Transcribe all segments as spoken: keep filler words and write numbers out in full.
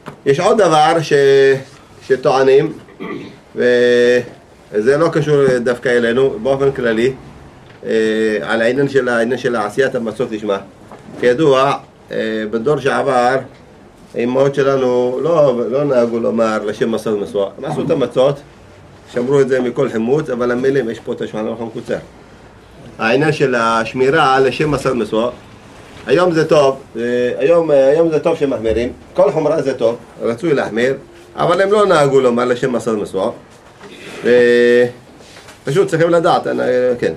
יש עוד דבר ש... שטוענים, וזה לא קשור דווקא אלינו, באופן כללי, על העניין של, העניין של עשיית המצות לשמה. כידוע, בדור שעבר, האמהות שלנו לא, לא נהגו לומר לשם מסד מסוע. הם עשו את המצות, שמרו את זה מכל חימוץ, אבל המילים, יש פה את השולחן ערוך המקוצר. העניין של השמירה לשם מסד מסוע, היום זה טוב, היום, היום זה טוב שמחמירים, כל חומרה זה טוב, רצוי להחמיר, אבל הם לא נהגו לומר לשם מסד מסוע. פשוט צריכים לדעת, אני, כן.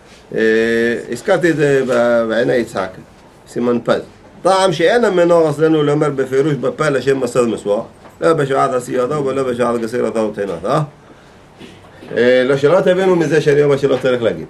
הזכרתי את זה בעיני יצחק, סימן פז. טעם שאין המנור אצלנו לומר בפירוש בפה לשם מסד מסוע, לא בשעת עשייתו ולא בשעת גסירתו ותנתו. לא שלא תבינו מזה שאני אומר שלא צריך להגיד.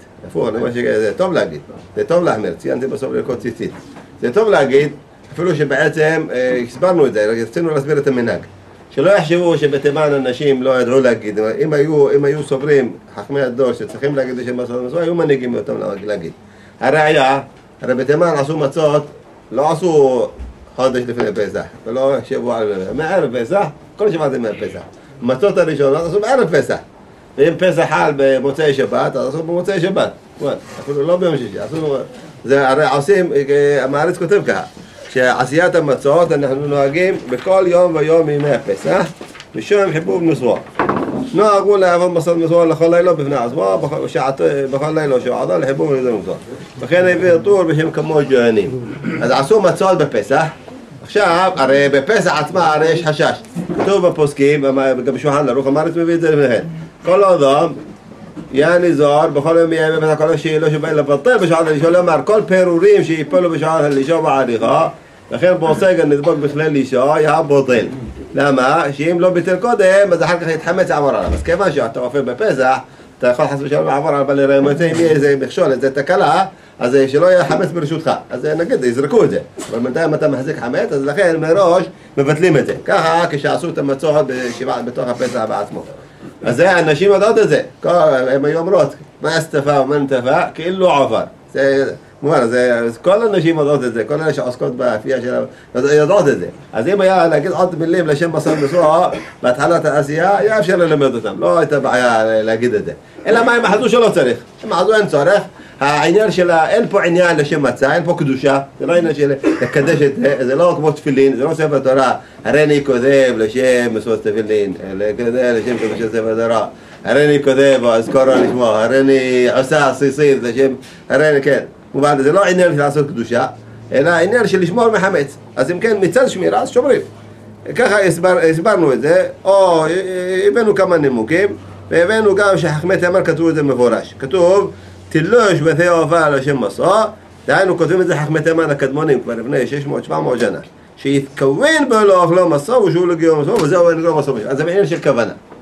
זה טוב להגיד, זה טוב להחמיר, ציינתי בסוף ללכות ציצית. זה טוב להגיד, אפילו שבעצם הסברנו את זה, רצינו להסביר את המנהג. שלא יחשבו שבתימן אנשים לא ידעו להגיד. אם היו, אם היו סוברים חכמי הדור שצריכים להגיד לשם מסד מסוע, היו מנהיגים אותם להגיד. הראיה, הרי בתימן עשו מצות, לא עשו חודש לפני פסח, ולא שבוע מערב פסח, כל שבוע זה מערב פסח. מצות הראשונות עשו בערב פסח. ואם פסח חל במוצאי שבת, אז עשו במוצאי שבת. אפילו לא ביום שישי, עשו... זה הרי עושים, המעריץ כותב ככה, שעשיית המצות אנחנו נוהגים בכל יום ויום מימי הפסח, ושם חיבוב מסוע. נוהגו לעבוד מסד מסוע לכל לילה בפני עצמו, בכל לילה שעדה לחיבוב מסד מסוע. וכן הביא טור בשם כמו ג'והנים. אז עשו מצות בפסח, עכשיו, הרי בפסח עצמה הרי יש חשש. כתוב בפוסקים, גם בשולחן ערוך המעריץ מביא את זה לפניכם. כל אדם, יעני זוהר, בכל יום יהיה בפסח כל השאלות שבאים לבטל בשעת הלישון, לומר כל פירורים שיפלו בשעת הלישון בעריכה, לכן בוסגן נדבוק בכלל לישון, יהיה בוטל. למה? שאם לא ביטל קודם, אז אחר כך יתחמץ עבור עליו. אז כיוון שאתה עופר בפסח, אתה יכול חס ושלום לעבור על בעלי רמות, אם יהיה איזה מכשול, איזה תקלה, אז שלא יהיה חמץ ברשותך. אז נגיד, יזרקו את זה. אבל בינתיים אתה מחזיק חמץ, אז לכן מראש מבטלים את זה. ככה כשעשו את המצות בתוך הפסח בעצמו. אז זה, הנשים יודעות את זה. הן היו אומרות, מה אסתפה ומה נטפה, כאילו עופר. זה... מובן, אז כל הנשים יודעות את זה, כל אלה שעוסקות באפייה שלהם יודעות את זה. אז אם היה להגיד עוד מילים לשם מסד מסוע בהתחלת העשייה, היה אפשר ללמד אותם, לא הייתה בעיה להגיד את זה. אלא מה, הם אחזו שלא צריך, הם אחזו אין צורך. העניין שלה, אין פה עניין לשם מצה, אין פה קדושה, זה לא עניין של לקדש את זה, זה לא כמו תפילין, זה לא ספר תורה, הרי אני כותב לשם מסעות תפילין, לשם קדושת ספר תורה, הרי אני כותב, אז קורא לשמוע, הרי אני עושה עסיסית לשם, הרי אני כן. מובן, זה לא עניין של לעשות קדושה, אלא עניין של לשמור מחמץ. אז אם כן, מצד שמירה, אז שומרים. ככה הסבר, הסברנו את זה, או הבאנו כמה נימוקים, והבאנו גם שחכמי תימן כתבו את זה מפורש. כתוב, תילוש ותיעופה לשם מסוע, דהיינו כותבים את זה חכמי תימן הקדמונים, כבר לפני שש מאות שבע מאות שנה, שהתכוון בו לאכלו מסוע ושהוא לגיור מסוע, וזהו אין לו מסוע. אז זה בעניין של כוונה.